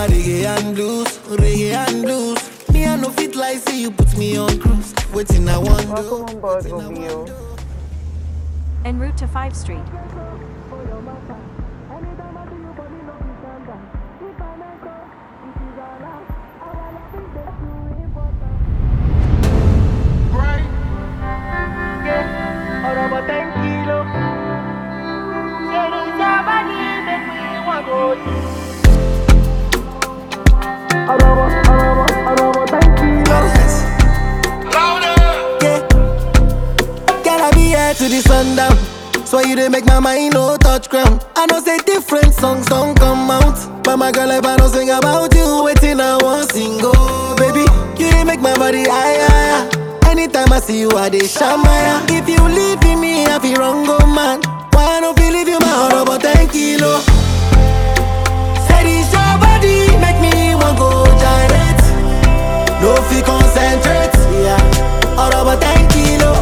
reggae and blues. Me I no fit like say you put me on cruise. Waiting I want Welcome on board, OVO. En route to 5th Street. To the sundown, so you dey make my mind no touch ground. I know say different songs don't come out, but my girl if I don't sing about you, waiting I won't sing. Oh baby, you dey make my body higher. Anytime I see you, I dey shamaya. If you leave me, I feel wrong, oh man. Why I don't feel leave you my heart about 10 kilo? Say this your body, make me want go gyrate. No feel concentrate, yeah. All about 10 kilo.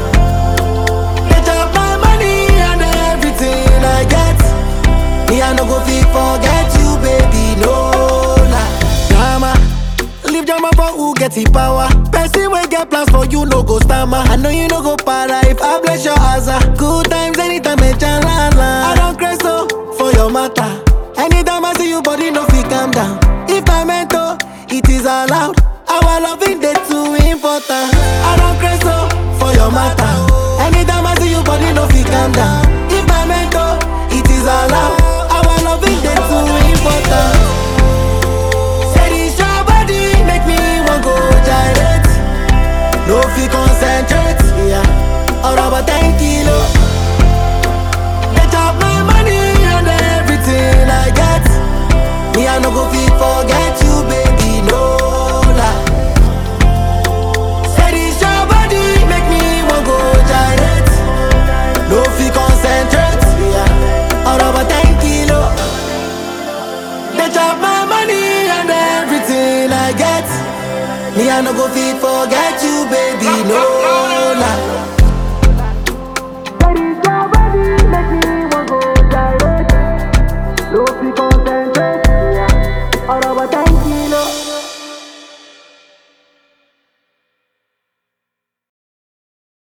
Me I no go fit forget you, baby, no lie. Drama, leave drama for who get the power. Person wey get plans for you no go stammer. I know you no go para if I bless your asa. Good times anytime me chalala. I don't crazy so for your matter. Anytime I see you, body no fit calm down. If I meant to, it is allowed. Our loving day too important. I don't crazy so for your matter. Anytime I see you, body no fit calm down. If I meant to, it is allowed. Our loving day too important. Say this your body, make me want go gyrate. No feel concentrate, yeah. All about 10 kilo. They chop my money and everything I get. Me I no go fit forget you, baby, no lie. Say this your body, make me want go gyrate. No feel concentrate, yeah. All about 10 kilo. They chop my money and everything I get. Me I no go fit forget you, baby, no lie.